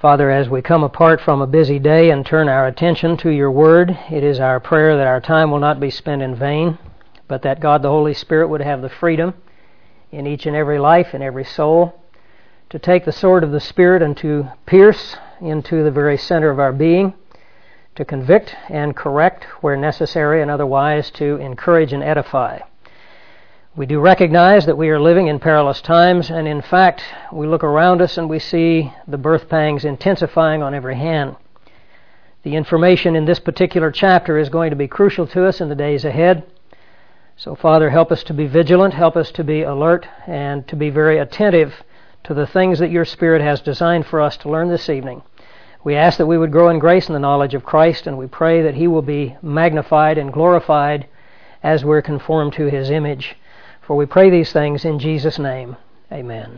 Father, as we come apart from a busy day and turn our attention to your word, it is our prayer that our time will not be spent in vain, but that God the Holy Spirit would have the freedom in each and every life, in every soul, to take the sword of the Spirit and to pierce into the very center of our being, to convict and correct where necessary, and otherwise to encourage and edify. We do recognize that we are living in perilous times, and in fact, we look around us and we see the birth pangs intensifying on every hand. The information in this particular chapter is going to be crucial to us in the days ahead. So, Father, help us to be vigilant, help us to be alert, and to be very attentive to the things that your Spirit has designed for us to learn this evening. We ask that we would grow in grace and the knowledge of Christ, and we pray that He will be magnified and glorified as we're conformed to His image. For we pray these things in Jesus' name. Amen.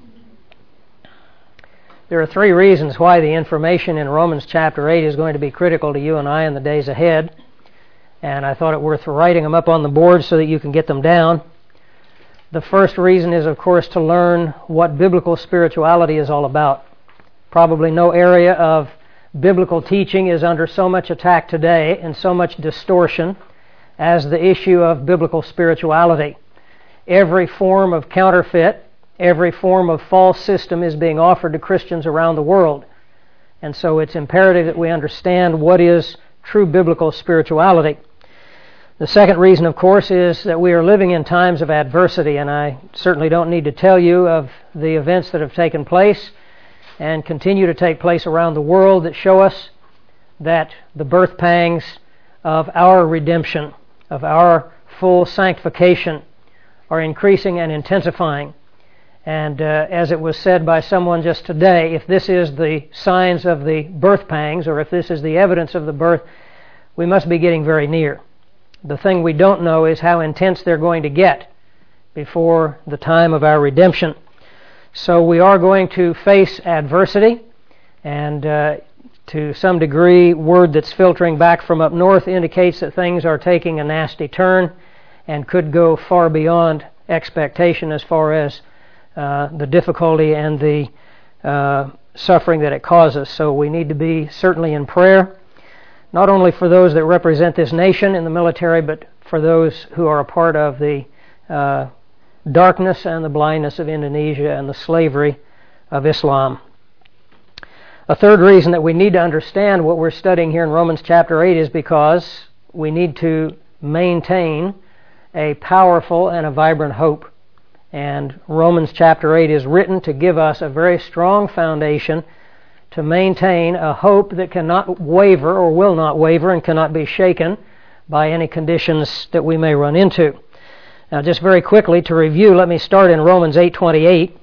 There are three reasons why the information in Romans chapter 8 is going to be critical to you and I in the days ahead. And I thought it worth writing them up on the board so that you can get them down. The first reason is, of course, to learn what biblical spirituality is all about. Probably no area of biblical teaching is under so much attack today and so much distortion as the issue of biblical spirituality. Every form of counterfeit, every form of false system is being offered to Christians around the world. And so it's imperative that we understand what is true biblical spirituality. The second reason, of course, is that we are living in times of adversity, and I certainly don't need to tell you of the events that have taken place and continue to take place around the world that show us that the birth pangs of our redemption, of our full sanctification, are increasing and intensifying. And as it was said by someone just today, if this is the signs of the birth pangs, or if this is the evidence of the birth, we must be getting very near. The thing we don't know is how intense they're going to get before the time of our redemption. So we are going to face adversity, and to some degree, word that's filtering back from up north indicates that things are taking a nasty turn and could go far beyond expectation as far as the difficulty and the suffering that it causes. So we need to be certainly in prayer, not only for those that represent this nation in the military, but for those who are a part of the darkness and the blindness of Indonesia and the slavery of Islam. A third reason that we need to understand what we're studying here in Romans chapter 8 is because we need to maintain a powerful and a vibrant hope. And Romans chapter 8 is written to give us a very strong foundation to maintain a hope that cannot waver or will not waver and cannot be shaken by any conditions that we may run into. Now, just very quickly to review, let me start in Romans 8:28,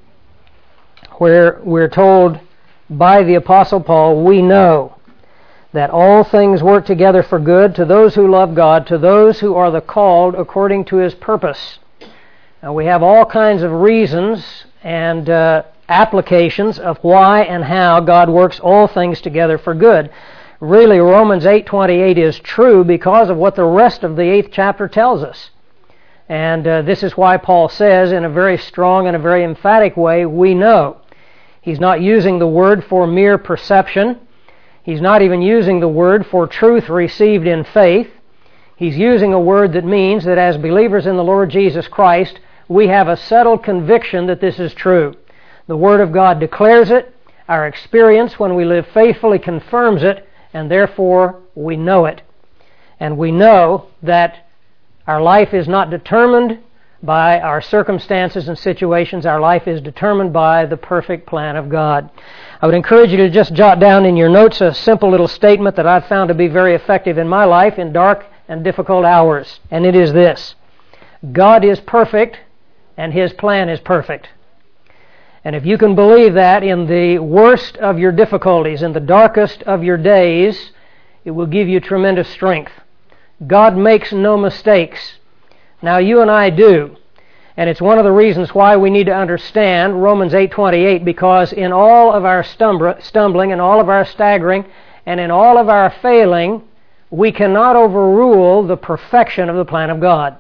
where we're told by the Apostle Paul, we know that all things work together for good to those who love God, to those who are the called according to His purpose. Now, we have all kinds of reasons and applications of why and how God works all things together for good. Really, Romans 8:28 is true because of what the rest of the 8th chapter tells us. And this is why Paul says in a very strong and a very emphatic way, we know. He's not using the word for mere perception. He's not even using the word for truth received in faith. He's using a word that means that as believers in the Lord Jesus Christ, we have a settled conviction that this is true. The Word of God declares it. Our experience when we live faithfully confirms it, and therefore we know it. And we know that our life is not determined by our circumstances and situations. Our life is determined by the perfect plan of God. I would encourage you to just jot down in your notes a simple little statement that I've found to be very effective in my life in dark and difficult hours. And it is this: God is perfect and His plan is perfect. And if you can believe that in the worst of your difficulties, in the darkest of your days, it will give you tremendous strength. God makes no mistakes. Now, you and I do. And it's one of the reasons why we need to understand Romans 8:28, because in all of our stumbling, in all of our staggering, and in all of our failing, we cannot overrule the perfection of the plan of God.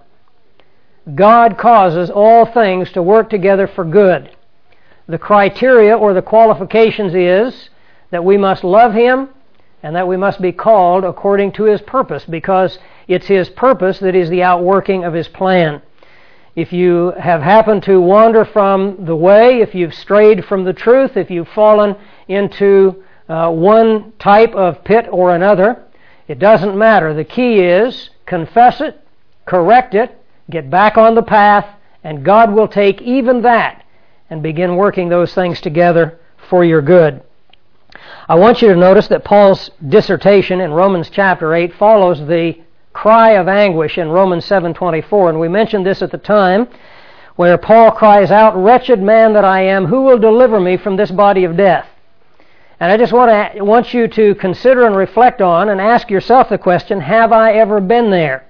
God causes all things to work together for good. The criteria or the qualifications is that we must love Him and that we must be called according to His purpose, because it's His purpose that is the outworking of His plan. If you have happened to wander from the way, if you've strayed from the truth, if you've fallen into one type of pit or another, it doesn't matter. The key is confess it, correct it, get back on the path, and God will take even that and begin working those things together for your good. I want you to notice that Paul's dissertation in Romans chapter 8 follows the cry of anguish in Romans 7:24, and we mentioned this at the time, where Paul cries out, "Wretched man that I am, who will deliver me from this body of death?" And I just want you to consider and reflect on and ask yourself the question, have I ever been there?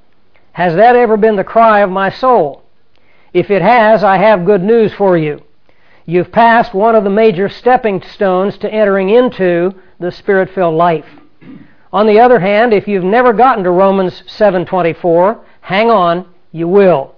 Has that ever been the cry of my soul? If it has, I have good news for you. You've passed one of the major stepping stones to entering into the Spirit-filled life. On the other hand, if you've never gotten to Romans 7:24, hang on, you will.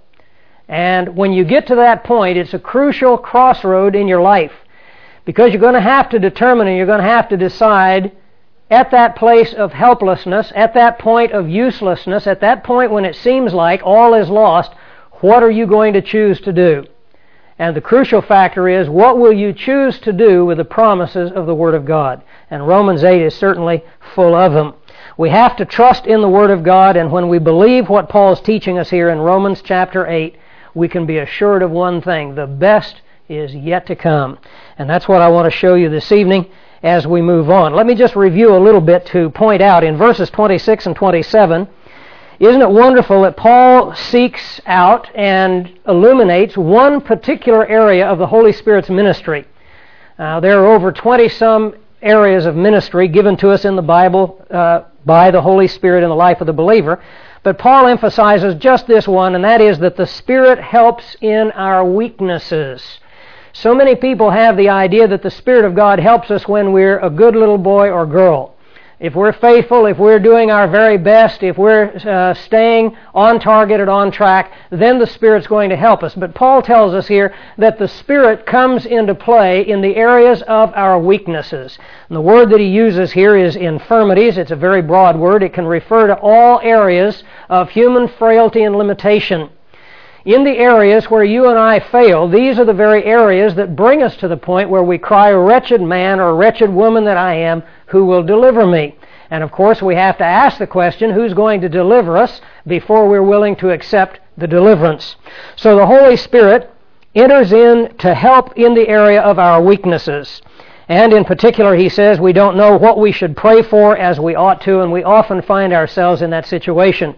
And when you get to that point, it's a crucial crossroad in your life, because you're going to have to determine and you're going to have to decide at that place of helplessness, at that point of uselessness, at that point when it seems like all is lost, what are you going to choose to do? And the crucial factor is, what will you choose to do with the promises of the Word of God? And Romans 8 is certainly full of them. We have to trust in the Word of God, and when we believe what Paul is teaching us here in Romans chapter 8, we can be assured of one thing: the best is yet to come. And that's what I want to show you this evening as we move on. Let me just review a little bit to point out in verses 26 and 27, isn't it wonderful that Paul seeks out and illuminates one particular area of the Holy Spirit's ministry? There are over 20-some areas of ministry given to us in the Bible by the Holy Spirit in the life of the believer. But Paul emphasizes just this one, and that is that the Spirit helps in our weaknesses. So many people have the idea that the Spirit of God helps us when we're a good little boy or girl. If we're faithful, if we're doing our very best, if we're staying on target and on track, then the Spirit's going to help us. But Paul tells us here that the Spirit comes into play in the areas of our weaknesses. And the word that he uses here is infirmities. It's a very broad word. It can refer to all areas of human frailty and limitation. In the areas where you and I fail, these are the very areas that bring us to the point where we cry, "Wretched man or wretched woman that I am, who will deliver me?" And of course we have to ask the question, who's going to deliver us, before we're willing to accept the deliverance. So the Holy Spirit enters in to help in the area of our weaknesses. And in particular, he says we don't know what we should pray for as we ought to, and we often find ourselves in that situation.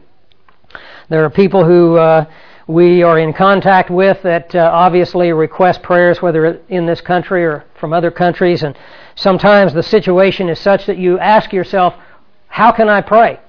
There are people who we are in contact with that obviously request prayers, whether in this country or from other countries, and sometimes the situation is such that you ask yourself, how can I pray?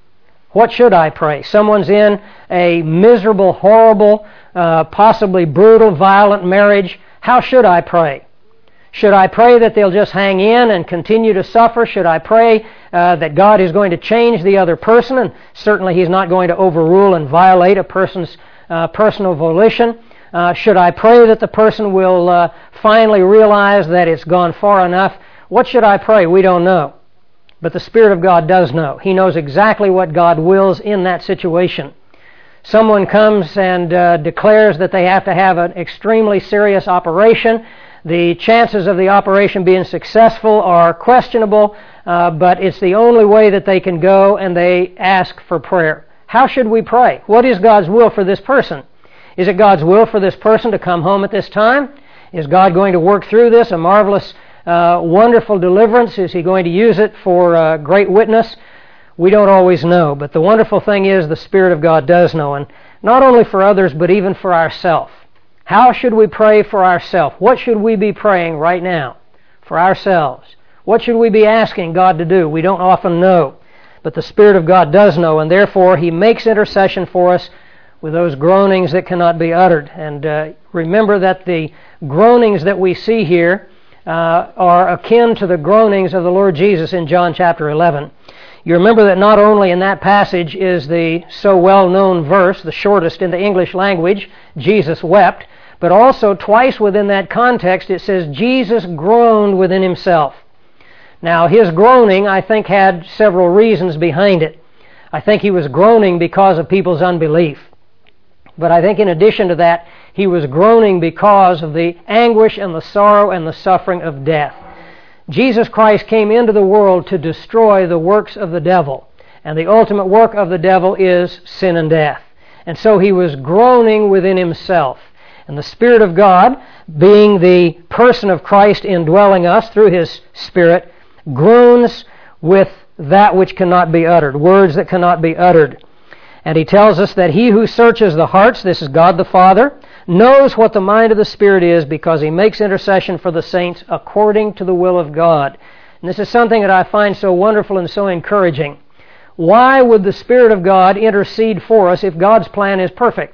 What should I pray? Someone's in a miserable, horrible, possibly brutal, violent marriage. How should I pray? Should I pray that they'll just hang in and continue to suffer? Should I pray that God is going to change the other person? And certainly He's not going to overrule and violate a person's personal volition. Should I pray that the person will finally realize that it's gone far enough? What should I pray? We don't know. But the Spirit of God does know. He knows exactly what God wills in that situation. Someone comes and declares that they have to have an extremely serious operation. The chances of the operation being successful are questionable, but it's the only way that they can go, and they ask for prayer. How should we pray? What is God's will for this person? Is it God's will for this person to come home at this time? Is God going to work through this, a marvelous, wonderful deliverance? Is He going to use it for great witness? We don't always know, but the wonderful thing is the Spirit of God does know, and not only for others, but even for ourselves. How should we pray for ourselves? What should we be praying right now for ourselves? What should we be asking God to do? We don't often know. But the Spirit of God does know, and therefore He makes intercession for us with those groanings that cannot be uttered. And remember that the groanings that we see here are akin to the groanings of the Lord Jesus in John chapter 11. You remember that not only in that passage is the so well-known verse, the shortest in the English language, Jesus wept, but also twice within that context it says Jesus groaned within Himself. Now, his groaning, I think, had several reasons behind it. I think he was groaning because of people's unbelief. But I think in addition to that, he was groaning because of the anguish and the sorrow and the suffering of death. Jesus Christ came into the world to destroy the works of the devil. And the ultimate work of the devil is sin and death. And so he was groaning within himself. And the Spirit of God, being the person of Christ indwelling us through His Spirit, groans with that which cannot be uttered, words that cannot be uttered. And he tells us that He who searches the hearts, this is God the Father, knows what the mind of the Spirit is, because He makes intercession for the saints according to the will of God. And this is something that I find so wonderful and so encouraging. Why would the Spirit of God intercede for us if God's plan is perfect?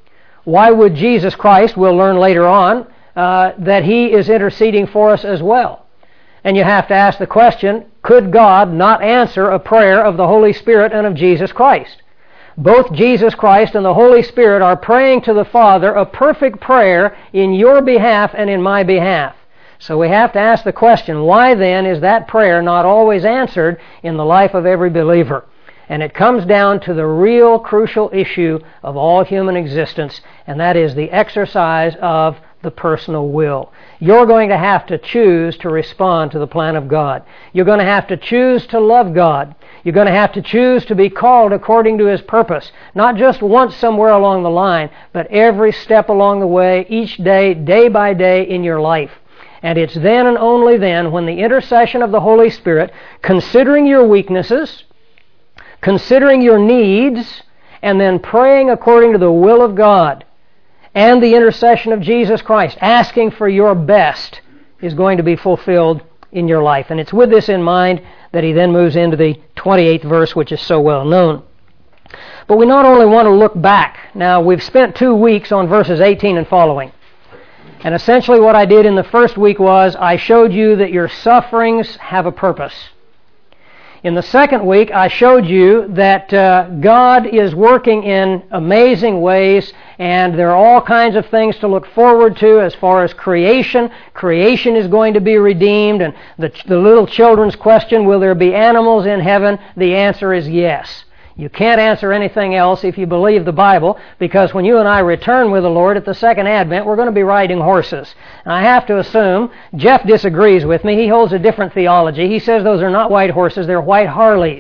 Why would Jesus Christ, we'll learn later on, that He is interceding for us as well? And you have to ask the question, could God not answer a prayer of the Holy Spirit and of Jesus Christ? Both Jesus Christ and the Holy Spirit are praying to the Father a perfect prayer in your behalf and in my behalf. So we have to ask the question, why then is that prayer not always answered in the life of every believer? And it comes down to the real crucial issue of all human existence, and that is the exercise of the personal will. You're going to have to choose to respond to the plan of God. You're going to have to choose to love God. You're going to have to choose to be called according to His purpose, not just once somewhere along the line, but every step along the way, each day, day by day in your life. And it's then and only then, when the intercession of the Holy Spirit, considering your weaknesses, considering your needs, and then praying according to the will of God, and the intercession of Jesus Christ, asking for your best, is going to be fulfilled in your life. And it's with this in mind that he then moves into the 28th verse, which is so well known. But we not only want to look back. Now, we've spent 2 weeks on verses 18 and following. And essentially what I did in the first week was I showed you that your sufferings have a purpose. In the second week, I showed you that God is working in amazing ways, and there are all kinds of things to look forward to as far as creation. Creation is going to be redeemed, and the little children's question, will there be animals in heaven? The answer is yes. You can't answer anything else if you believe the Bible, because when you and I return with the Lord at the second advent, we're going to be riding horses. And I have to assume, Jeff disagrees with me. He holds a different theology. He says those are not white horses, they're white Harleys.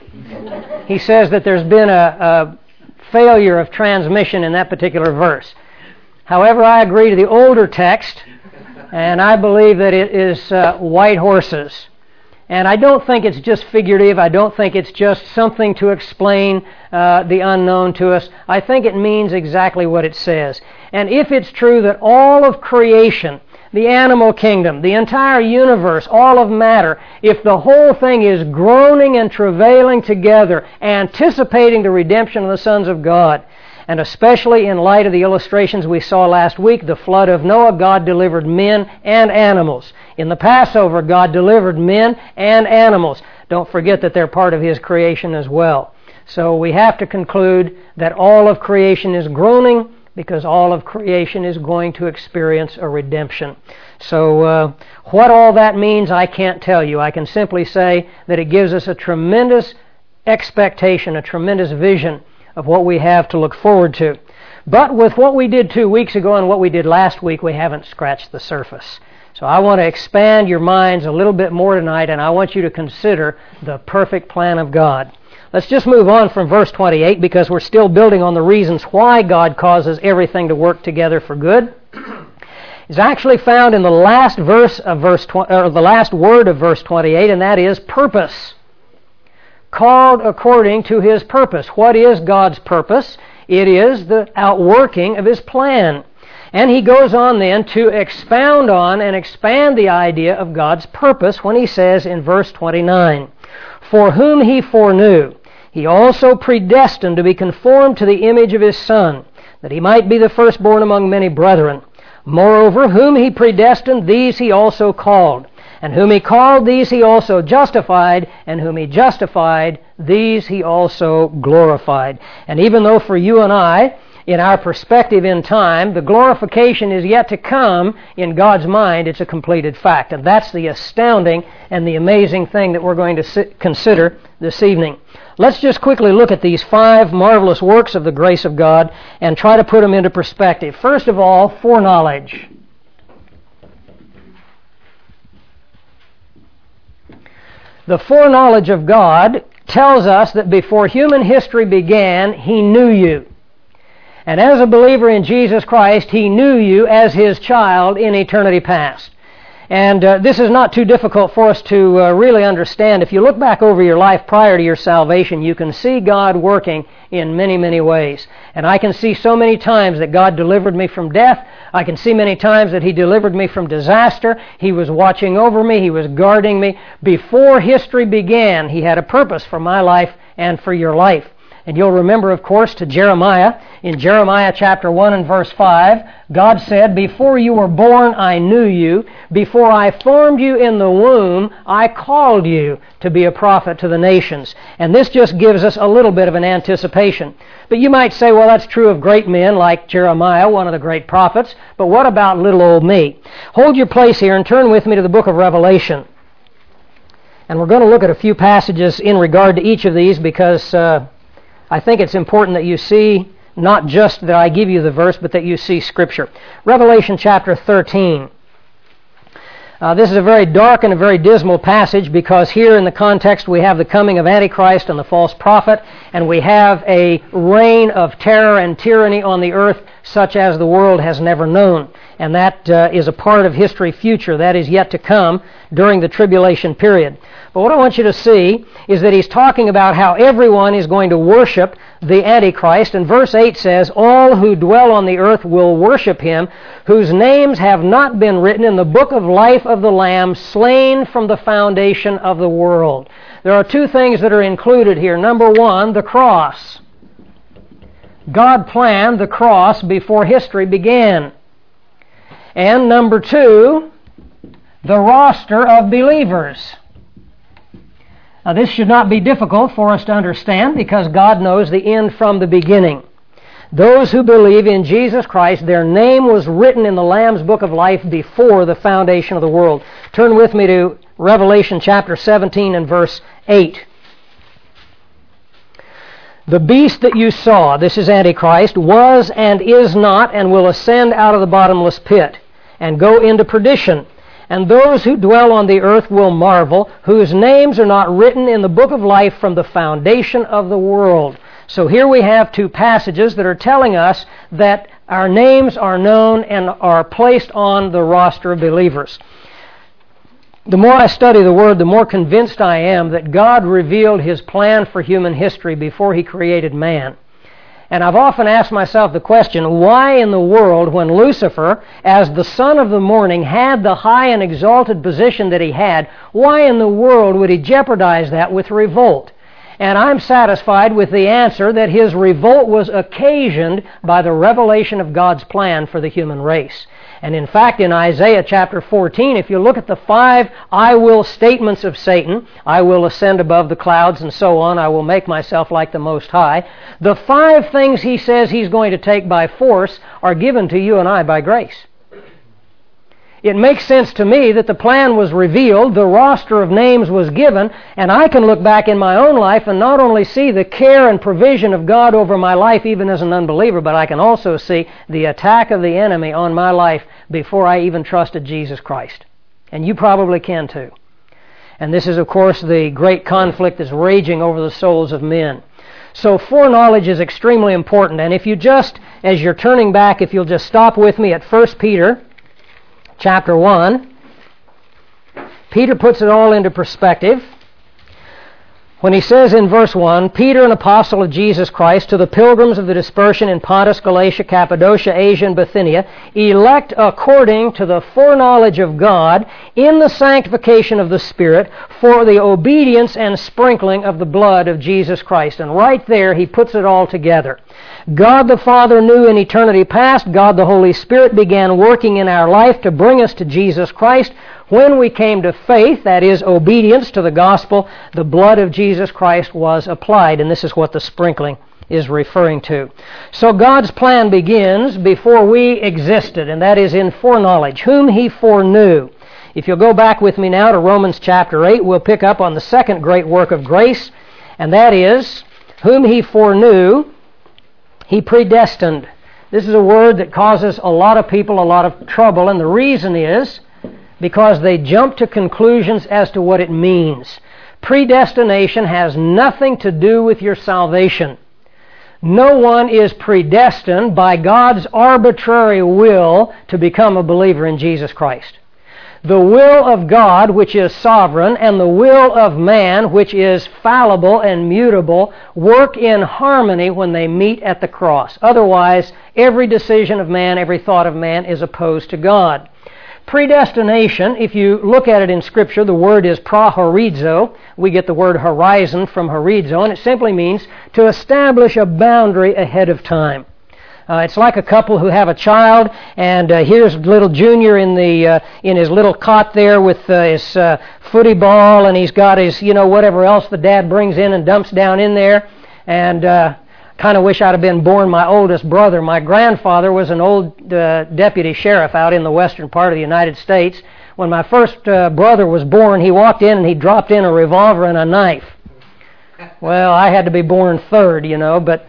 He says that there's been a failure of transmission in that particular verse. However, I agree to the older text, and I believe that it is white horses. And I don't think it's just figurative. I don't think it's just something to explain the unknown to us. I think it means exactly what it says. And if it's true that all of creation, the animal kingdom, the entire universe, all of matter, if the whole thing is groaning and travailing together, anticipating the redemption of the sons of God, and especially in light of the illustrations we saw last week, the flood of Noah, God delivered men and animals. In the Passover, God delivered men and animals. Don't forget that they're part of His creation as well. So we have to conclude that all of creation is groaning because all of creation is going to experience a redemption. So what all that means, I can't tell you. I can simply say that it gives us a tremendous expectation, a tremendous vision of what we have to look forward to. But with what we did 2 weeks ago and what we did last week, we haven't scratched the surface. So I want to expand your minds a little bit more tonight, and I want you to consider the perfect plan of God. Let's just move on from verse 28, because we're still building on the reasons why God causes everything to work together for good. It's actually found in the last verse of the last word of verse 28, and that is purpose. Called according to His purpose. What is God's purpose? It is the outworking of His plan. And he goes on then to expound on and expand the idea of God's purpose when he says in verse 29, "For whom He foreknew, He also predestined to be conformed to the image of His Son, that He might be the firstborn among many brethren. Moreover, whom He predestined, these He also called. And whom He called, these He also justified. And whom He justified, these He also glorified." And even though for you and I, in our perspective in time. The glorification is yet to come. In God's mind, it's a completed fact. And that's the astounding and the amazing thing that we're going to consider this evening. Let's just quickly look at these 5 marvelous works of the grace of God and try to put them into perspective. First of all, foreknowledge. The foreknowledge of God tells us that before human history began, He knew you. And as a believer in Jesus Christ, He knew you as His child in eternity past. And this is not too difficult for us to really understand. If you look back over your life prior to your salvation, you can see God working in many, many ways. And I can see so many times that God delivered me from death. I can see many times that He delivered me from disaster. He was watching over me. He was guarding me. Before history began, He had a purpose for my life and for your life. And you'll remember, of course, to Jeremiah. In Jeremiah chapter 1 and verse 5, God said, "Before you were born, I knew you. Before I formed you in the womb, I called you to be a prophet to the nations." And this just gives us a little bit of an anticipation. But you might say, well, that's true of great men like Jeremiah, one of the great prophets. But what about little old me? Hold your place here and turn with me to the book of Revelation. And we're going to look at a few passages in regard to each of these because I think it's important that you see, not just that I give you the verse, but that you see Scripture. Revelation chapter 13. This is a very dark and a very dismal passage because here in the context we have the coming of Antichrist and the false prophet, and we have a reign of terror and tyranny on the earth such as the world has never known. And that is a part of history future. That is yet to come during the tribulation period. But what I want you to see is that he's talking about how everyone is going to worship the Antichrist. And verse 8 says, "All who dwell on the earth will worship him, whose names have not been written in the book of life of the Lamb, slain from the foundation of the world." There are 2 things that are included here. Number 1, the cross. God planned the cross before history began. And number 2, the roster of believers. Now, this should not be difficult for us to understand because God knows the end from the beginning. Those who believe in Jesus Christ, their name was written in the Lamb's book of life before the foundation of the world. Turn with me to Revelation chapter 17 and verse 8. "The beast that you saw," this is Antichrist, "was and is not and will ascend out of the bottomless pit and go into perdition. And those who dwell on the earth will marvel, whose names are not written in the book of life from the foundation of the world." So here we have 2 passages that are telling us that our names are known and are placed on the roster of believers. The more I study the Word, the more convinced I am that God revealed His plan for human history before He created man. And I've often asked myself the question, why in the world, when Lucifer, as the son of the morning, had the high and exalted position that he had, why in the world would he jeopardize that with revolt? And I'm satisfied with the answer that his revolt was occasioned by the revelation of God's plan for the human race. And in fact, in Isaiah chapter 14, if you look at the 5 I will statements of Satan, I will ascend above the clouds and so on, I will make myself like the Most High, the 5 things he says he's going to take by force are given to you and I by grace. It makes sense to me that the plan was revealed, the roster of names was given, and I can look back in my own life and not only see the care and provision of God over my life even as an unbeliever, but I can also see the attack of the enemy on my life before I even trusted Jesus Christ. And you probably can too. And this is, of course, the great conflict that's raging over the souls of men. So foreknowledge is extremely important. And if you just, as you're turning back, if you'll just stop with me at 1 Peter chapter 1, Peter puts it all into perspective when he says in verse 1, "Peter, an apostle of Jesus Christ, to the pilgrims of the dispersion in Pontus, Galatia, Cappadocia, Asia, and Bithynia, elect according to the foreknowledge of God in the sanctification of the Spirit for the obedience and sprinkling of the blood of Jesus Christ." And right there he puts it all together. God the Father knew in eternity past. God the Holy Spirit began working in our life to bring us to Jesus Christ. When we came to faith, that is, obedience to the gospel, the blood of Jesus Christ was applied. And this is what the sprinkling is referring to. So God's plan begins before we existed, and that is in foreknowledge, whom He foreknew. If you'll go back with me now to Romans chapter 8, we'll pick up on the second great work of grace, and that is, whom He foreknew, He predestined. This is a word that causes a lot of people a lot of trouble, and the reason is because they jump to conclusions as to what it means. Predestination has nothing to do with your salvation. No one is predestined by God's arbitrary will to become a believer in Jesus Christ. The will of God, which is sovereign, and the will of man, which is fallible and mutable, work in harmony when they meet at the cross. Otherwise, every decision of man, every thought of man is opposed to God. Predestination, if you look at it in Scripture, the word is prohorizo. We get the word horizon from horizo, and it simply means to establish a boundary ahead of time. It's like a couple who have a child, and here's little Junior in his little cot there with his footy ball, and he's got his, whatever else the dad brings in and dumps down in there, and kind of wish I'd have been born my oldest brother. My grandfather was an old deputy sheriff out in the western part of the United States. When my first brother was born, he walked in and he dropped in a revolver and a knife. Well, I had to be born third, but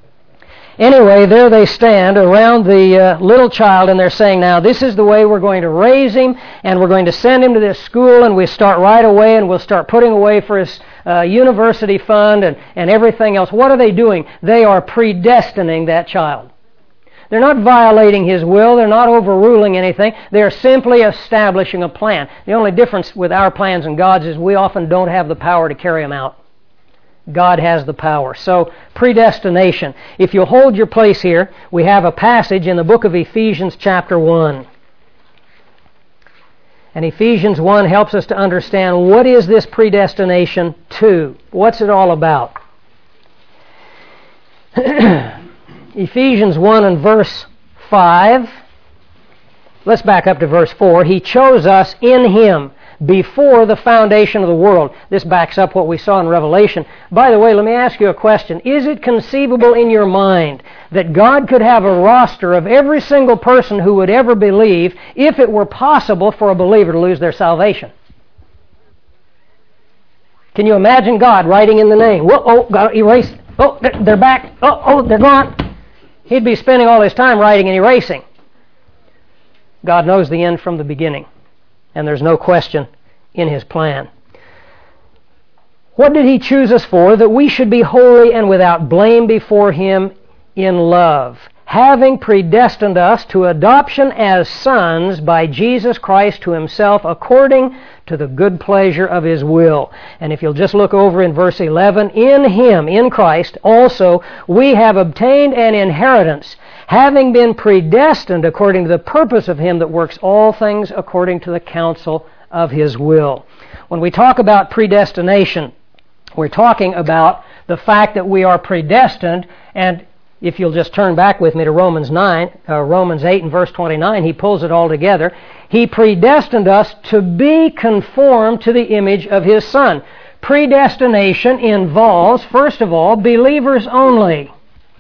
anyway, there they stand around the little child, and they're saying, now, this is the way we're going to raise him, and we're going to send him to this school, and we start right away, and we'll start putting away for his university fund and everything else. What are they doing? They are predestining that child. They're not violating his will. They're not overruling anything. They're simply establishing a plan. The only difference with our plans and God's is we often don't have the power to carry them out. God has the power. So, predestination. If you'll hold your place here, we have a passage in the book of Ephesians chapter 1. And Ephesians 1 helps us to understand what is this predestination to? What's it all about? Ephesians 1 and verse 5. Let's back up to verse 4. He chose us in Him before the foundation of the world. This backs up what we saw in Revelation. By the way, let me ask you a question. Is it conceivable in your mind that God could have a roster of every single person who would ever believe if it were possible for a believer to lose their salvation? Can you imagine God writing in the name? Whoa, oh, got erased. Oh, they're back. Oh, they're gone. He'd be spending all his time writing and erasing. God knows the end from the beginning. And there's no question in His plan. What did He choose us for? That we should be holy and without blame before Him in love, having predestined us to adoption as sons by Jesus Christ to Himself according to the good pleasure of His will. And if you'll just look over in verse 11, in Him, in Christ, also we have obtained an inheritance, having been predestined according to the purpose of Him that works all things according to the counsel of His will. When we talk about predestination, we're talking about the fact that we are predestined, and if you'll just turn back with me to Romans 8 and verse 29, he pulls it all together. He predestined us to be conformed to the image of His Son. Predestination involves, first of all, believers only.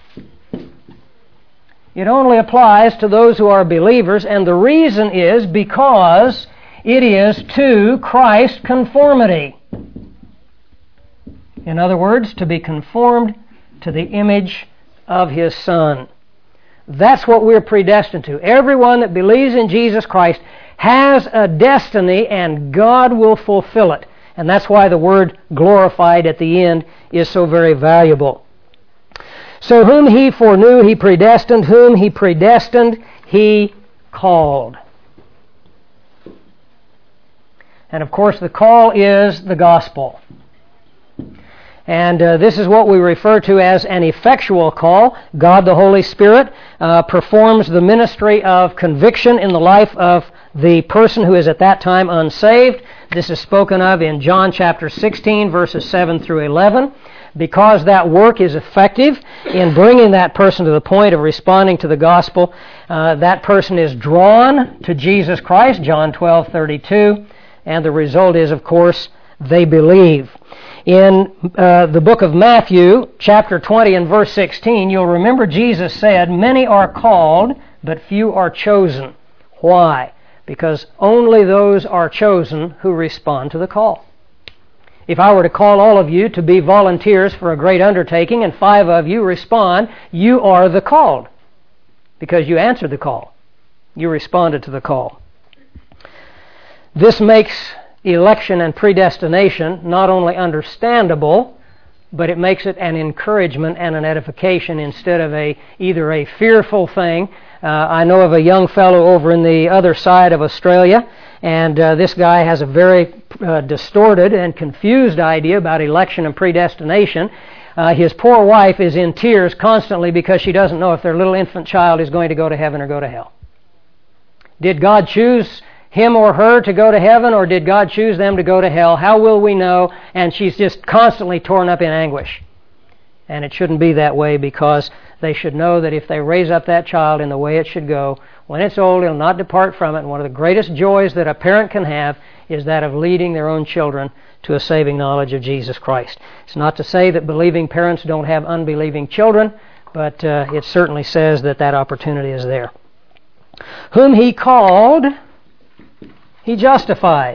It only applies to those who are believers, and the reason is because it is to Christ conformity. In other words, to be conformed to the image of His Son. That's what we're predestined to. Everyone that believes in Jesus Christ has a destiny, and God will fulfill it. And that's why the word glorified at the end is so very valuable. So whom He foreknew, He predestined. Whom He predestined, He called. And of course the call is the gospel. And this is what we refer to as an effectual call. God the Holy Spirit performs the ministry of conviction in the life of the person who is at that time unsaved. This is spoken of in John chapter 16, verses 7 through 11. Because that work is effective in bringing that person to the point of responding to the gospel, that person is drawn to Jesus Christ, John 12:32, and the result is, of course, they believe. In the book of Matthew, chapter 20 and verse 16, you'll remember Jesus said, "Many are called, but few are chosen." Why? Because only those are chosen who respond to the call. If I were to call all of you to be volunteers for a great undertaking and 5 of you respond, you are the called because you answered the call. You responded to the call. This makes election and predestination not only understandable, but it makes it an encouragement and an edification instead of either a fearful thing. I know of a young fellow over in the other side of Australia, and this guy has a very distorted and confused idea about election and predestination. His poor wife is in tears constantly because she doesn't know if their little infant child is going to go to heaven or go to hell. Did God choose him or her to go to heaven, or did God choose them to go to hell? How will we know? And she's just constantly torn up in anguish. And it shouldn't be that way, because they should know that if they raise up that child in the way it should go, when it's old, it'll not depart from it. And one of the greatest joys that a parent can have is that of leading their own children to a saving knowledge of Jesus Christ. It's not to say that believing parents don't have unbelieving children, but it certainly says that that opportunity is there. Whom he called, he justified.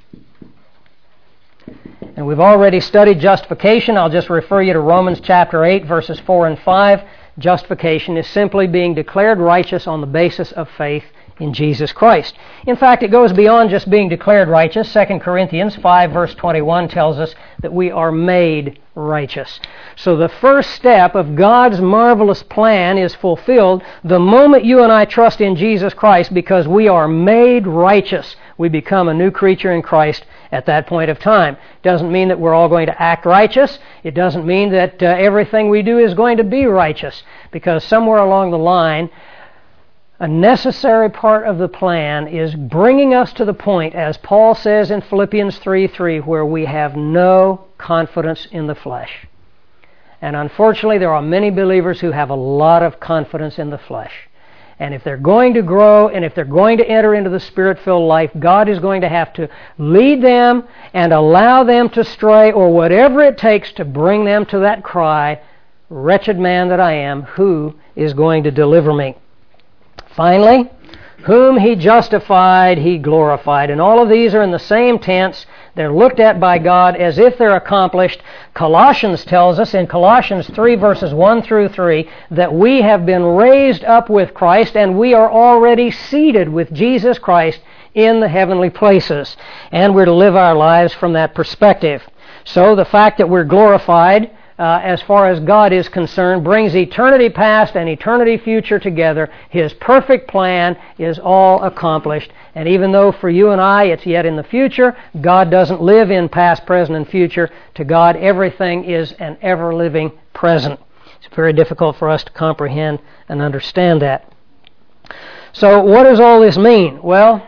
And we've already studied justification. I'll just refer you to Romans chapter 8, verses 4 and 5. Justification is simply being declared righteous on the basis of faith in Jesus Christ. In fact, it goes beyond just being declared righteous. 2 Corinthians 5, verse 21 tells us that we are made righteous. So the first step of God's marvelous plan is fulfilled the moment you and I trust in Jesus Christ, because we are made righteous. We become a new creature in Christ at that point of time. Doesn't mean that we're all going to act righteous. It doesn't mean that everything we do is going to be righteous, because somewhere along the line, a necessary part of the plan is bringing us to the point, as Paul says in Philippians 3:3, where we have no confidence in the flesh. And unfortunately, there are many believers who have a lot of confidence in the flesh. And if they're going to grow and if they're going to enter into the Spirit-filled life, God is going to have to lead them and allow them to stray, or whatever it takes to bring them to that cry, "Wretched man that I am, who is going to deliver me?" Finally, whom he justified, he glorified. And all of these are in the same tense. They're looked at by God as if they're accomplished. Colossians tells us in Colossians 3, verses 1 through 3, that we have been raised up with Christ, and we are already seated with Jesus Christ in the heavenly places. And we're to live our lives from that perspective. So the fact that we're glorified, as far as God is concerned, brings eternity past and eternity future together. His perfect plan is all accomplished. And even though for you and I it's yet in the future, God doesn't live in past, present, and future. To God, everything is an ever-living present. It's very difficult for us to comprehend and understand that. So what does all this mean? Well,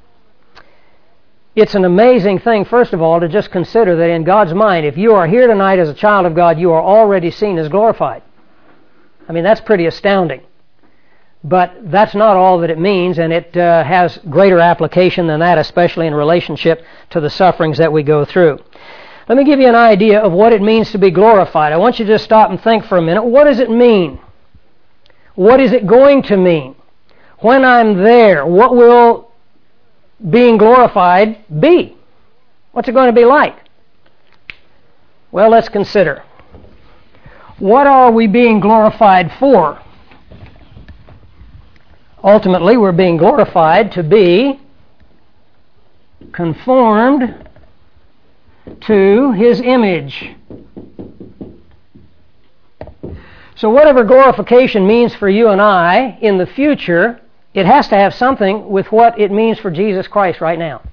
it's an amazing thing, first of all, to just consider that in God's mind, if you are here tonight as a child of God, you are already seen as glorified. I mean, that's pretty astounding. But that's not all that it means, and it has greater application than that, especially in relationship to the sufferings that we go through. Let me give you an idea of what it means to be glorified. I want you to just stop and think for a minute. What does it mean? What is it going to mean? When I'm there, what will being glorified be? What's it going to be like? Well, let's consider. What are we being glorified for? Ultimately, we're being glorified to be conformed to His image. So whatever glorification means for you and I in the future, it has to have something with what it means for Jesus Christ right now.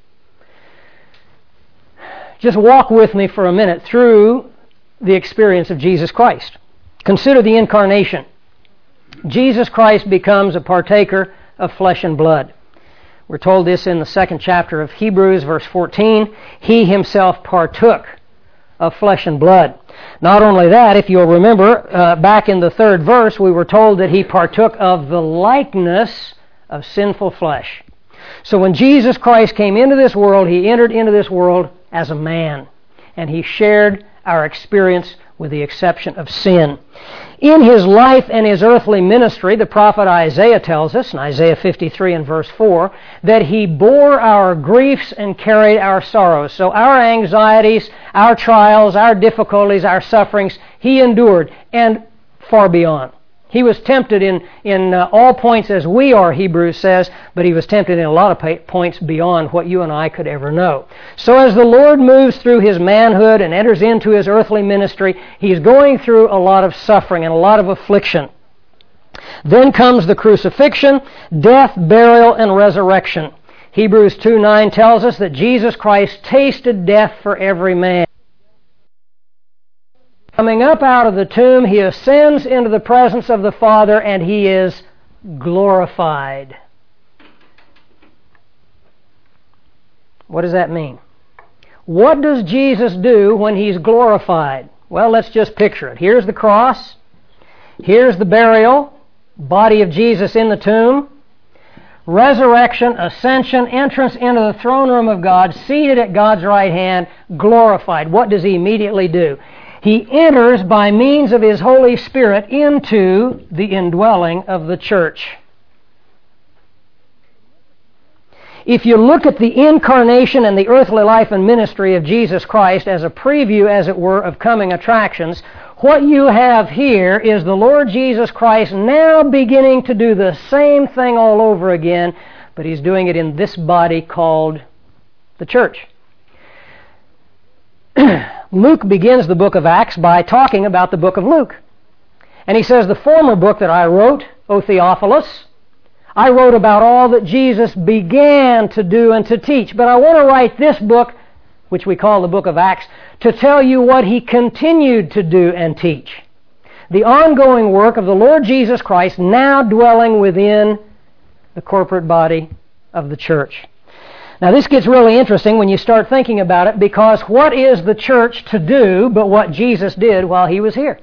Just walk with me for a minute through the experience of Jesus Christ. Consider the incarnation. Jesus Christ becomes a partaker of flesh and blood. We're told this in the 2nd chapter of Hebrews, verse 14. He Himself partook of flesh and blood. Not only that, if you'll remember, back in the 3rd verse, we were told that He partook of the likeness of sinful flesh. So when Jesus Christ came into this world, He entered into this world as a man. And He shared our experience with the exception of sin. In His life and His earthly ministry, the prophet Isaiah tells us, in Isaiah 53 and verse 4, that He bore our griefs and carried our sorrows. So our anxieties, our trials, our difficulties, our sufferings, He endured, and far beyond. He was tempted in all points as we are, Hebrews says, but He was tempted in a lot of points beyond what you and I could ever know. So as the Lord moves through His manhood and enters into His earthly ministry, He's going through a lot of suffering and a lot of affliction. Then comes the crucifixion, death, burial, and resurrection. Hebrews 2:9 tells us that Jesus Christ tasted death for every man. Coming up out of the tomb, He ascends into the presence of the Father, and He is glorified. What does that mean? What does Jesus do when He's glorified? Well, let's just picture it. Here's the cross. Here's the burial, body of Jesus in the tomb. Resurrection, ascension, entrance into the throne room of God, seated at God's right hand, glorified. What does He immediately do? He enters by means of His Holy Spirit into the indwelling of the church. If you look at the incarnation and the earthly life and ministry of Jesus Christ as a preview, as it were, of coming attractions, what you have here is the Lord Jesus Christ now beginning to do the same thing all over again, but He's doing it in this body called the church. Luke begins the book of Acts by talking about the book of Luke. And he says, the former book that I wrote, O Theophilus, I wrote about all that Jesus began to do and to teach. But I want to write this book, which we call the book of Acts, to tell you what He continued to do and teach. The ongoing work of the Lord Jesus Christ now dwelling within the corporate body of the church. Now this gets really interesting when you start thinking about it, because what is the church to do but what Jesus did while He was here?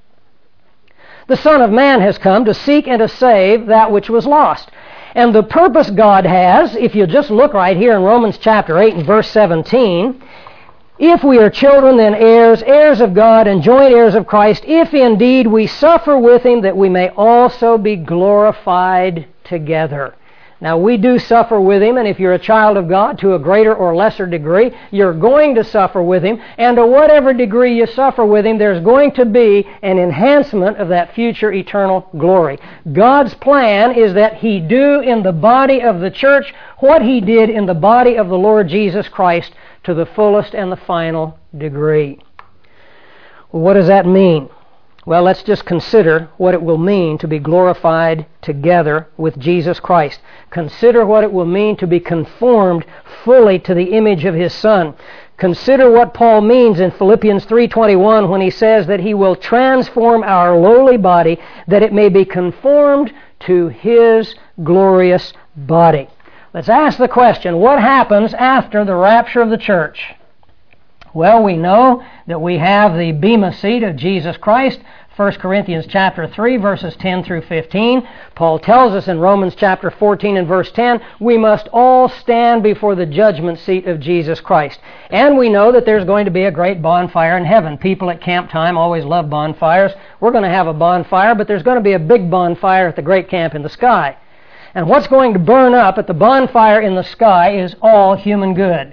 The Son of Man has come to seek and to save that which was lost. And the purpose God has, if you just look right here in Romans chapter 8 and verse 17, if we are children, then heirs, heirs of God and joint heirs of Christ, if indeed we suffer with Him, that we may also be glorified together. Now, we do suffer with Him, and if you're a child of God, to a greater or lesser degree, you're going to suffer with Him, and to whatever degree you suffer with Him, there's going to be an enhancement of that future eternal glory. God's plan is that He do in the body of the church what He did in the body of the Lord Jesus Christ to the fullest and the final degree. Well, what does that mean? Well, let's just consider what it will mean to be glorified together with Jesus Christ. Consider what it will mean to be conformed fully to the image of His Son. Consider what Paul means in Philippians 3:21 when he says that He will transform our lowly body that it may be conformed to His glorious body. Let's ask the question, what happens after the rapture of the church? Well, we know that we have the bema seat of Jesus Christ. 1 Corinthians chapter 3, verses 10 through 15. Paul tells us in Romans chapter 14 and verse 10, we must all stand before the judgment seat of Jesus Christ. And we know that there's going to be a great bonfire in heaven. People at camp time always love bonfires. We're going to have a bonfire, but there's going to be a big bonfire at the great camp in the sky. And what's going to burn up at the bonfire in the sky is all human good.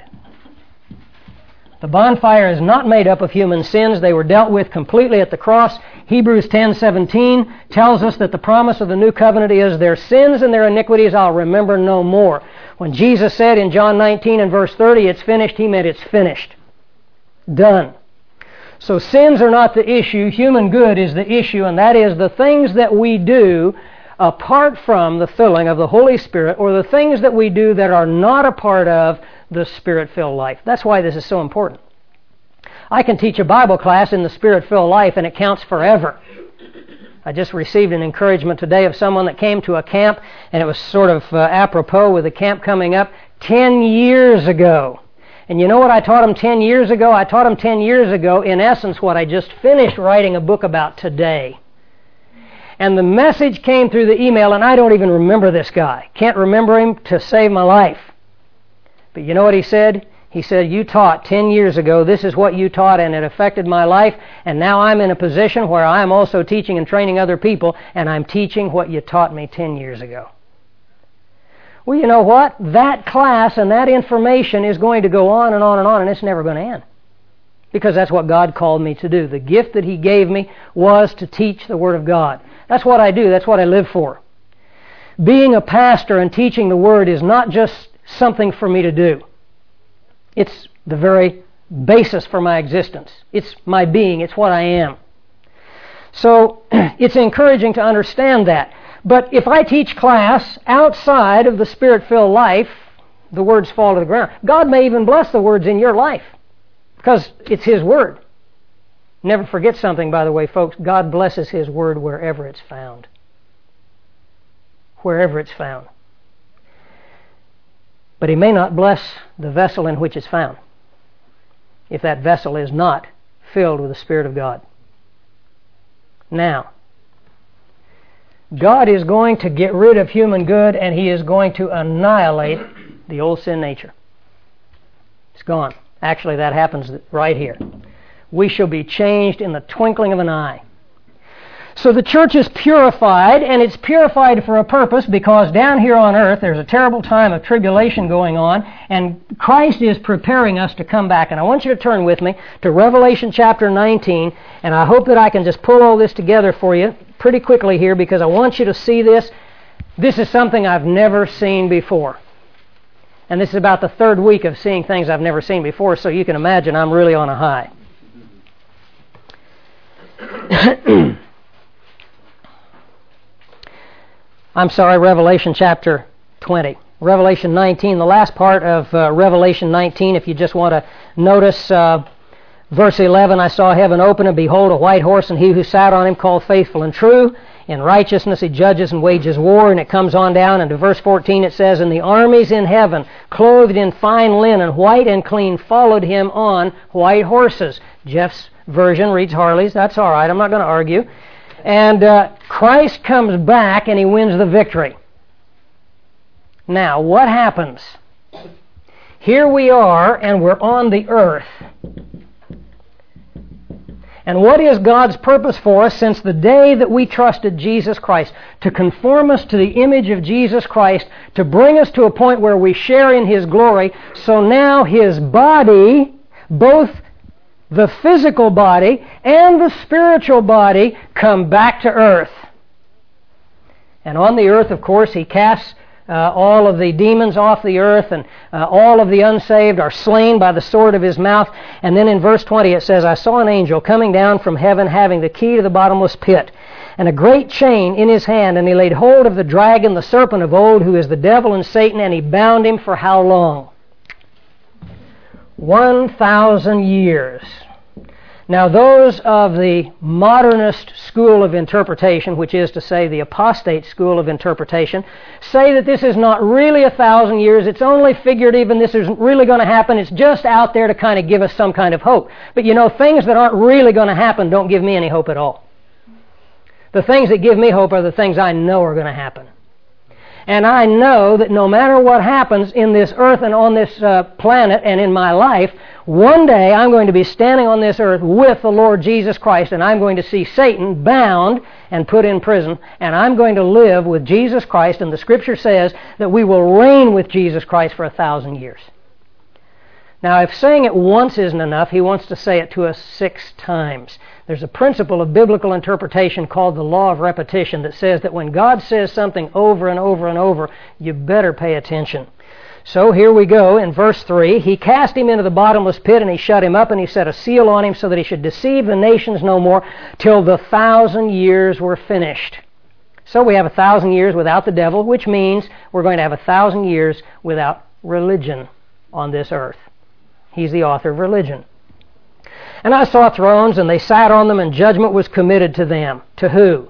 The bonfire is not made up of human sins. They were dealt with completely at the cross. Hebrews 10:17 tells us that the promise of the new covenant is, their sins and their iniquities I'll remember no more. When Jesus said in John 19 and verse 30, it's finished, He meant it's finished. Done. So sins are not the issue. Human good is the issue, and that is the things that we do apart from the filling of the Holy Spirit, or the things that we do that are not a part of the Spirit-filled life. That's why this is so important. I can teach a Bible class in the Spirit-filled life, and it counts forever. I just received an encouragement today of someone that came to a camp, and it was sort of apropos with the camp coming up 10 years ago. And you know what I taught them 10 years ago? I taught them 10 years ago, in essence, what I just finished writing a book about today. And the message came through the email, and I don't even remember this guy. Can't remember him to save my life. But you know what he said? He said, you taught 10 years ago, this is what you taught, and it affected my life, and now I'm in a position where I'm also teaching and training other people, and I'm teaching what you taught me 10 years ago. Well, you know what? That class and that information is going to go on and on and on, and it's never going to end. Because that's what God called me to do. The gift that He gave me was to teach the Word of God. That's what I do. That's what I live for. Being a pastor and teaching the Word is not just something for me to do. It's the very basis for my existence. It's my being. It's what I am. So it's encouraging to understand that. But if I teach class outside of the Spirit-filled life, the words fall to the ground. God may even bless the words in your life because it's His Word. Never forget something, by the way, folks. God blesses His Word wherever it's found. Wherever it's found. But He may not bless the vessel in which it's found if that vessel is not filled with the Spirit of God. Now, God is going to get rid of human good, and He is going to annihilate the old sin nature. It's gone. Actually, that happens right here. We shall be changed in the twinkling of an eye. So the church is purified, and it's purified for a purpose, because down here on earth there's a terrible time of tribulation going on, and Christ is preparing us to come back. And I want you to turn with me to Revelation chapter 19, and I hope that I can just pull all this together for you pretty quickly here, because I want you to see this. This is something I've never seen before. And this is about the third week of seeing things I've never seen before, so you can imagine I'm really on a high. I'm sorry, Revelation chapter 20. Revelation 19, the last part of Revelation 19, if you just want to notice verse 11, I saw heaven open, and behold, a white horse, and he who sat on him called Faithful and True. In righteousness he judges and wages war. And it comes on down into verse 14, it says, and the armies in heaven, clothed in fine linen, white and clean, followed him on white horses. Jeff's version reads Harley's. That's all right. I'm not going to argue. And Christ comes back and He wins the victory. Now, what happens? Here we are, and we're on the earth. And what is God's purpose for us since the day that we trusted Jesus Christ? To conform us to the image of Jesus Christ, to bring us to a point where we share in His glory, so now His body, both the physical body and the spiritual body, come back to earth. And on the earth, of course, He casts all of the demons off the earth, and all of the unsaved are slain by the sword of His mouth. And then in verse 20 it says, I saw an angel coming down from heaven, having the key to the bottomless pit, and a great chain in his hand, and he laid hold of the dragon, the serpent of old, who is the devil and Satan, and he bound him for how long? 1,000 years. Now, those of the modernist school of interpretation, which is to say the apostate school of interpretation, say that this is not really 1,000 years. It's only figurative, and this isn't really going to happen. It's just out there to kind of give us some kind of hope. But you know, things that aren't really going to happen don't give me any hope at all. The things that give me hope are the things I know are going to happen. And I know that no matter what happens in this earth and on this planet and in my life, one day I'm going to be standing on this earth with the Lord Jesus Christ, and I'm going to see Satan bound and put in prison, and I'm going to live with Jesus Christ, and the Scripture says that we will reign with Jesus Christ for 1,000 years. Now, if saying it once isn't enough, He wants to say it to us 6 times. There's a principle of biblical interpretation called the law of repetition that says that when God says something over and over and over, you better pay attention. So here we go in verse 3. He cast him into the bottomless pit, and he shut him up, and he set a seal on him so that he should deceive the nations no more till the 1,000 years were finished. So we have 1,000 years without the devil, which means we're going to have 1,000 years without religion on this earth. He's the author of religion. And I saw thrones, and they sat on them, and judgment was committed to them. To who?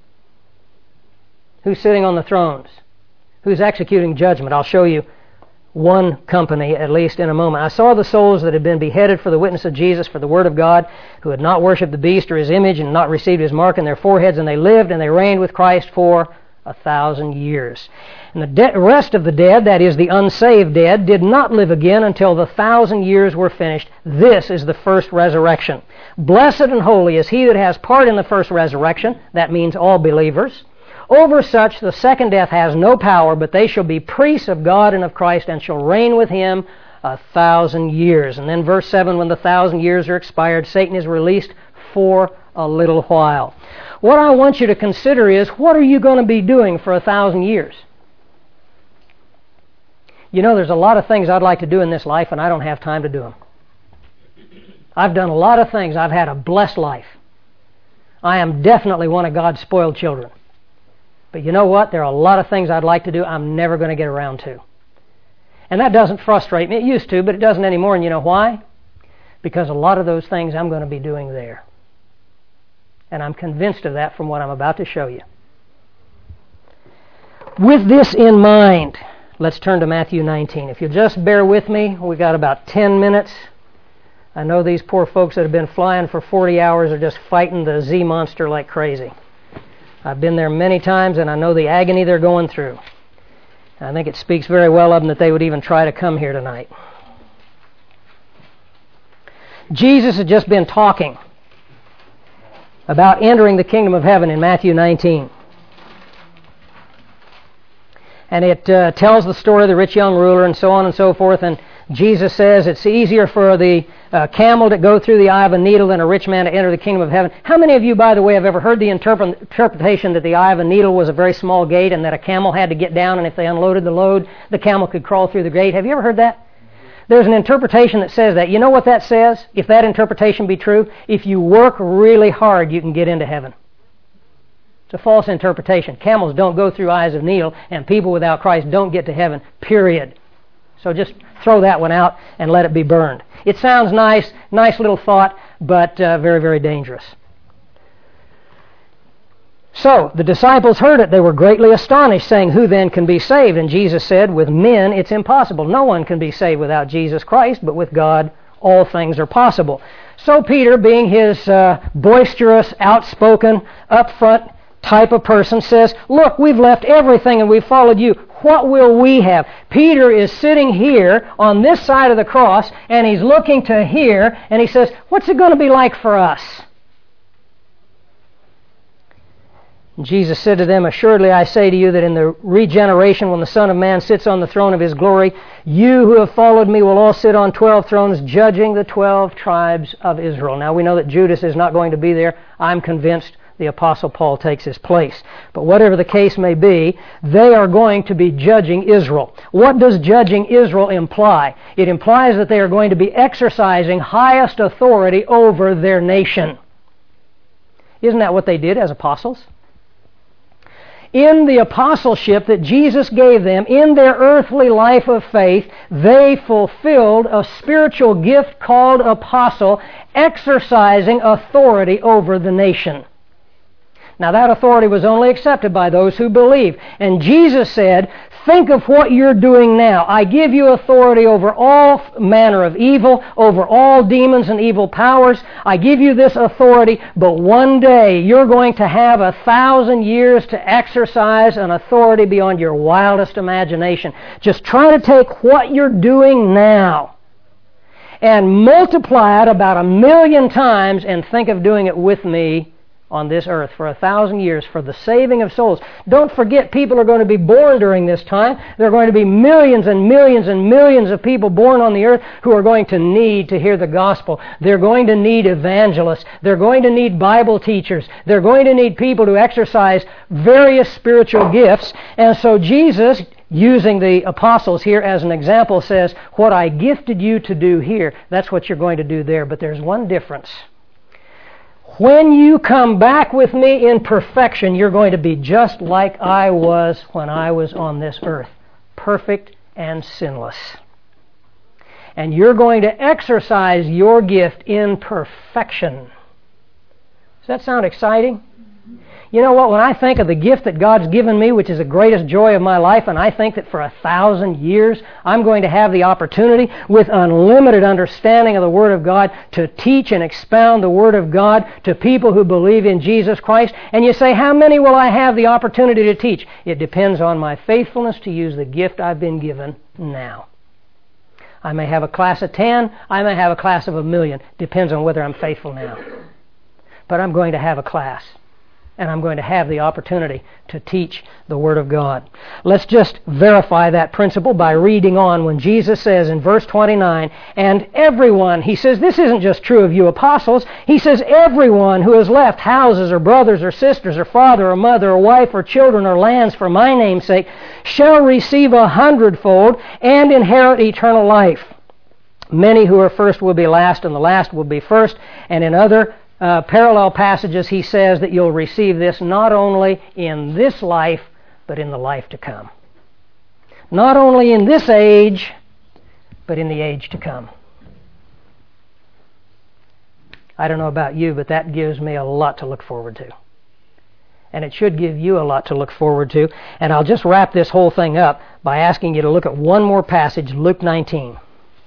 Who's sitting on the thrones? Who's executing judgment? I'll show you one company, at least in a moment. I saw the souls that had been beheaded for the witness of Jesus, for the Word of God, who had not worshipped the beast or his image and not received his mark in their foreheads, and they lived and they reigned with Christ for 1,000 years. And the rest of the dead, that is the unsaved dead, did not live again until the 1,000 years were finished. This is the first resurrection. Blessed and holy is he that has part in the first resurrection. That means all believers. Over such the second death has no power, but they shall be priests of God and of Christ, and shall reign with him 1,000 years. And then verse 7, when the 1,000 years are expired, Satan is released for a little while. What I want you to consider is, what are you going to be doing for 1,000 years? You know, there's a lot of things I'd like to do in this life, and I don't have time to do them. I've done a lot of things. I've had a blessed life. I am definitely one of God's spoiled children. But you know what? There are a lot of things I'd like to do I'm never going to get around to. And that doesn't frustrate me. It used to, but it doesn't anymore. And you know why? Because a lot of those things I'm going to be doing there. And I'm convinced of that from what I'm about to show you. With this in mind, let's turn to Matthew 19. If you'll just bear with me, we've got about 10 minutes. I know these poor folks that have been flying for 40 hours are just fighting the Z monster like crazy. I've been there many times, and I know the agony they're going through. I think it speaks very well of them that they would even try to come here tonight. Jesus has just been talking about entering the kingdom of heaven in Matthew 19. And it tells the story of the rich young ruler and so on and so forth. And Jesus says it's easier for the camel to go through the eye of a needle than a rich man to enter the kingdom of heaven. How many of you, by the way, have ever heard the interpretation that the eye of a needle was a very small gate and that a camel had to get down, and if they unloaded the load, the camel could crawl through the gate? Have you ever heard that? There's an interpretation that says that. You know what that says? If that interpretation be true, if you work really hard, you can get into heaven. It's a false interpretation. Camels don't go through eyes of needle, and people without Christ don't get to heaven, period. So just throw that one out and let it be burned. It sounds nice little thought, but very, very dangerous. So the disciples heard it. They were greatly astonished, saying, "Who then can be saved?" And Jesus said, "With men it's impossible. No one can be saved without Jesus Christ, but with God all things are possible." So Peter, being his boisterous, outspoken, upfront type of person, says, "Look, we've left everything and we've followed you. What will we have?" Peter is sitting here on this side of the cross, and he's looking to here, and he says, "What's it going to be like for us?" And Jesus said to them, "Assuredly I say to you that in the regeneration, when the Son of Man sits on the throne of his glory, you who have followed me will all sit on 12 thrones, judging the 12 tribes of Israel." Now we know that Judas is not going to be there. I'm convinced the Apostle Paul takes his place. But whatever the case may be, they are going to be judging Israel. What does judging Israel imply? It implies that they are going to be exercising highest authority over their nation. Isn't that what they did as apostles? In the apostleship that Jesus gave them, in their earthly life of faith, they fulfilled a spiritual gift called apostle, exercising authority over the nation. Now that authority was only accepted by those who believe. And Jesus said, "Think of what you're doing now. I give you authority over all manner of evil, over all demons and evil powers. I give you this authority, but one day you're going to have 1,000 years to exercise an authority beyond your wildest imagination. Just try to take what you're doing now and multiply it about 1,000,000 times and think of doing it with me on this earth for 1,000 years for the saving of souls." Don't forget, people are going to be born during this time. There are going to be millions and millions and millions of people born on the earth who are going to need to hear the gospel. They're going to need evangelists. They're going to need Bible teachers. They're going to need people to exercise various spiritual gifts. And so Jesus, using the apostles here as an example, says, "What I gifted you to do here, that's what you're going to do there. But there's one difference. When you come back with me in perfection, you're going to be just like I was when I was on this earth, perfect and sinless. And you're going to exercise your gift in perfection." Does that sound exciting? You know what? When I think of the gift that God's given me, which is the greatest joy of my life, and I think that for 1,000 years I'm going to have the opportunity with unlimited understanding of the Word of God to teach and expound the Word of God to people who believe in Jesus Christ. And you say, how many will I have the opportunity to teach? It depends on my faithfulness to use the gift I've been given now. I may have a class of 10, I may have a class of 1,000,000. Depends on whether I'm faithful now. But I'm going to have a class. And I'm going to have the opportunity to teach the Word of God. Let's just verify that principle by reading on when Jesus says in verse 29, and everyone, he says, this isn't just true of you apostles, he says everyone who has left houses or brothers or sisters or father or mother or wife or children or lands for my name's sake shall receive 100-fold and inherit eternal life. Many who are first will be last, and the last will be first. And in other parallel passages, he says that you'll receive this not only in this life, but in the life to come. Not only in this age, but in the age to come. I don't know about you, but that gives me a lot to look forward to. And it should give you a lot to look forward to. And I'll just wrap this whole thing up by asking you to look at one more passage, Luke 19.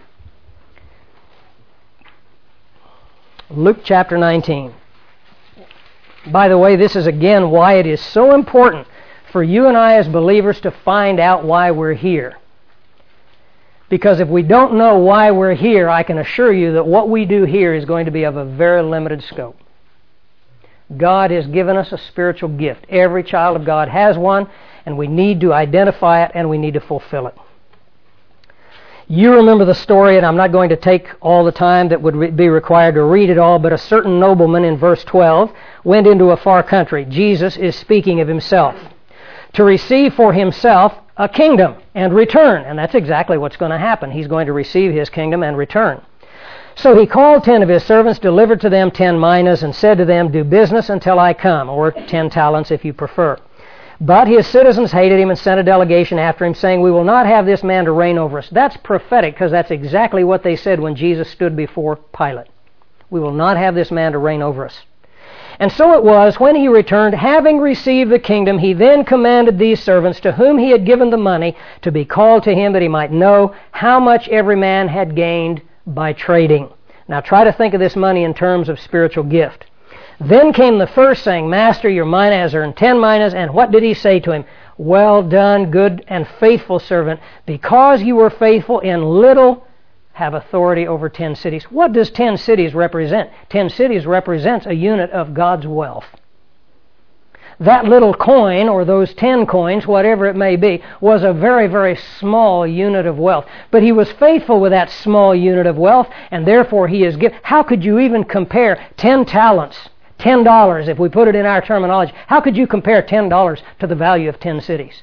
Luke chapter 19. By the way, this is again why it is so important for you and I as believers to find out why we're here. Because if we don't know why we're here, I can assure you that what we do here is going to be of a very limited scope. God has given us a spiritual gift. Every child of God has one, and we need to identify it and we need to fulfill it. You remember the story, and I'm not going to take all the time that would be required to read it all, but a certain nobleman in verse 12 went into a far country. Jesus is speaking of himself. To receive for himself a kingdom and return. And that's exactly what's going to happen. He's going to receive his kingdom and return. So he called 10 of his servants, delivered to them 10 minas, and said to them, do business until I come, or 10 talents if you prefer. But his citizens hated him and sent a delegation after him, saying, we will not have this man to reign over us. That's prophetic, because that's exactly what they said when Jesus stood before Pilate. We will not have this man to reign over us. And so it was, when he returned, having received the kingdom, he then commanded these servants, to whom he had given the money, to be called to him, that he might know how much every man had gained by trading. Now try to think of this money in terms of spiritual gift. Then came the first, saying, Master, your mina has earned 10 minas. And what did he say to him? Well done, good and faithful servant. Because you were faithful in little, have authority over 10 cities. What does 10 cities represent? 10 cities represents a unit of God's wealth. That little coin, or those 10 coins, whatever it may be, was a very, very small unit of wealth. But he was faithful with that small unit of wealth, and therefore he is given. How could you even compare 10 talents? $10, if we put it in our terminology. How could you compare $10 to the value of 10 cities?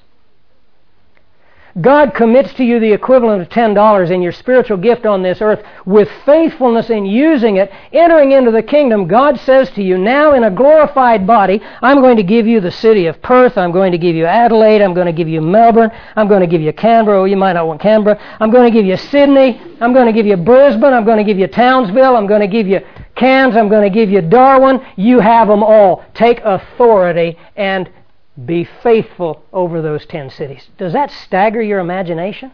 God commits to you the equivalent of $10 in your spiritual gift on this earth with faithfulness in using it, entering into the kingdom. God says to you, now in a glorified body, I'm going to give you the city of Perth, I'm going to give you Adelaide, I'm going to give you Melbourne, I'm going to give you Canberra, well, you might not want Canberra, I'm going to give you Sydney, I'm going to give you Brisbane, I'm going to give you Townsville, I'm going to give you Cairns, I'm going to give you Darwin. You have them all. Take authority and be faithful over those 10 cities. Does that stagger your imagination?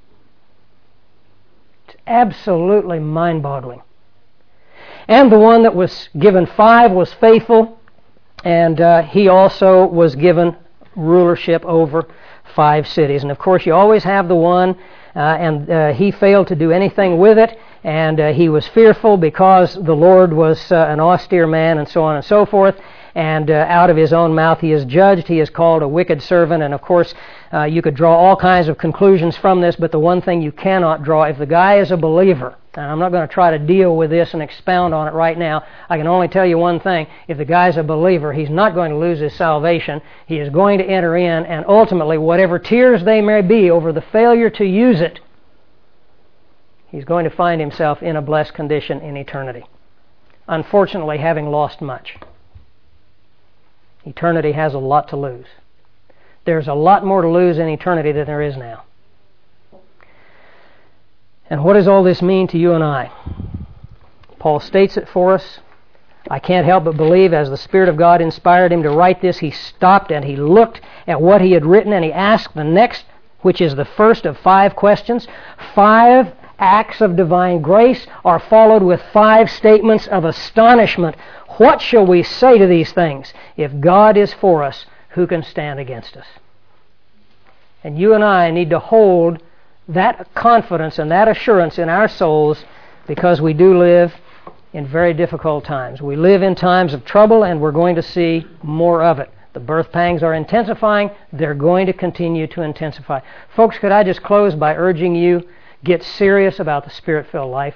It's absolutely mind-boggling. And the one that was given 5 was faithful, and he also was given rulership over 5 cities. And of course, you always have the one, and he failed to do anything with it, and he was fearful because the Lord was an austere man, and so on and so forth. And out of his own mouth he is judged. He is called a wicked servant. And of course, you could draw all kinds of conclusions from this, but the one thing you cannot draw, if the guy is a believer, and I'm not going to try to deal with this and expound on it right now, I can only tell you one thing. If the guy's a believer, he's not going to lose his salvation. He is going to enter in, and ultimately, whatever tears they may be over the failure to use it, he's going to find himself in a blessed condition in eternity. Unfortunately, having lost much. Eternity has a lot to lose. There's a lot more to lose in eternity than there is now. And what does all this mean to you and I? Paul states it for us. I can't help but believe as the Spirit of God inspired him to write this, he stopped and he looked at what he had written and he asked the next, which is the first of 5 questions. 5 acts of divine grace are followed with 5 statements of astonishment. What shall we say to these things? If God is for us, who can stand against us? And you and I need to hold that confidence and that assurance in our souls, because we do live in very difficult times. We live in times of trouble, and we're going to see more of it. The birth pangs are intensifying. They're going to continue to intensify. Folks, could I just close by urging you, get serious about the Spirit-filled life.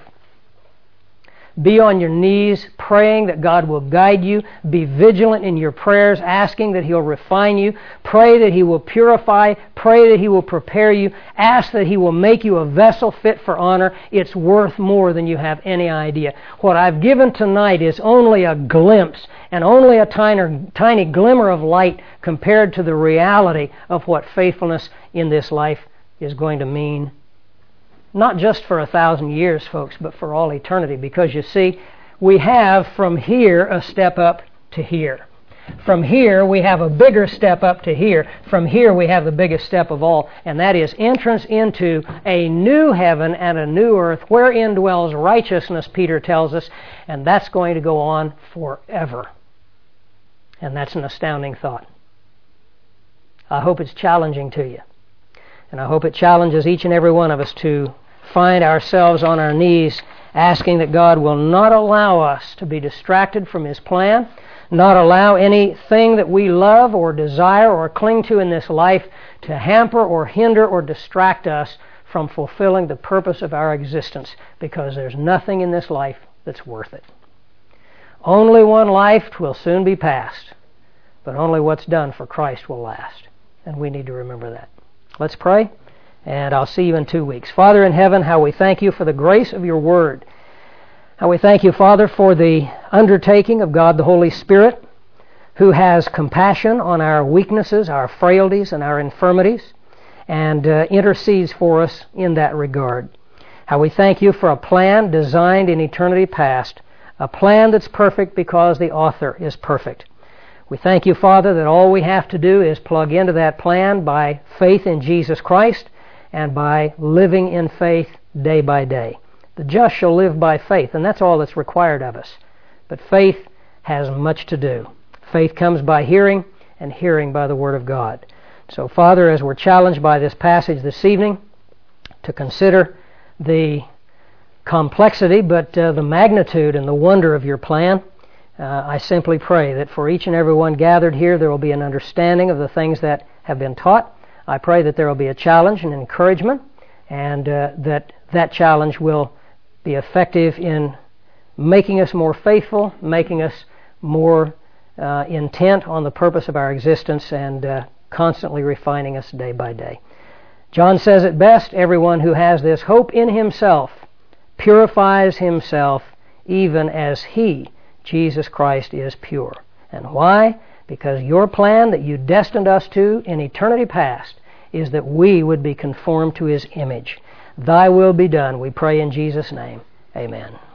Be on your knees praying that God will guide you. Be vigilant in your prayers, asking that He'll refine you. Pray that He will purify. Pray that He will prepare you. Ask that He will make you a vessel fit for honor. It's worth more than you have any idea. What I've given tonight is only a glimpse and only a tiny glimmer of light compared to the reality of what faithfulness in this life is going to mean. Not just for 1,000 years, folks, but for all eternity. Because you see, we have from here a step up to here. From here, we have a bigger step up to here. From here, we have the biggest step of all, and that is entrance into a new heaven and a new earth wherein dwells righteousness, Peter tells us, and that's going to go on forever. And that's an astounding thought. I hope it's challenging to you. And I hope it challenges each and every one of us to find ourselves on our knees asking that God will not allow us to be distracted from His plan, not allow anything that we love or desire or cling to in this life to hamper or hinder or distract us from fulfilling the purpose of our existence, because there's nothing in this life that's worth it. Only one life will soon be passed, but only what's done for Christ will last. And we need to remember that. Let's pray, and I'll see you in 2 weeks. Father in heaven, how we thank you for the grace of your word. How we thank you, Father, for the undertaking of God the Holy Spirit, who has compassion on our weaknesses, our frailties, and our infirmities, and intercedes for us in that regard. How we thank you for a plan designed in eternity past, a plan that's perfect because the author is perfect. We thank you, Father, that all we have to do is plug into that plan by faith in Jesus Christ and by living in faith day by day. The just shall live by faith, and that's all that's required of us. But faith has much to do. Faith comes by hearing, and hearing by the Word of God. So, Father, as we're challenged by this passage this evening to consider the complexity, but the magnitude and the wonder of your plan, I simply pray that for each and every one gathered here, there will be an understanding of the things that have been taught. I pray that there will be a challenge and encouragement, and that challenge will be effective in making us more faithful, making us more intent on the purpose of our existence, and constantly refining us day by day. John says it best, everyone who has this hope in himself purifies himself even as He, Jesus Christ, is pure. And why? Because your plan that you destined us to in eternity past is that we would be conformed to His image. Thy will be done, we pray in Jesus' name. Amen.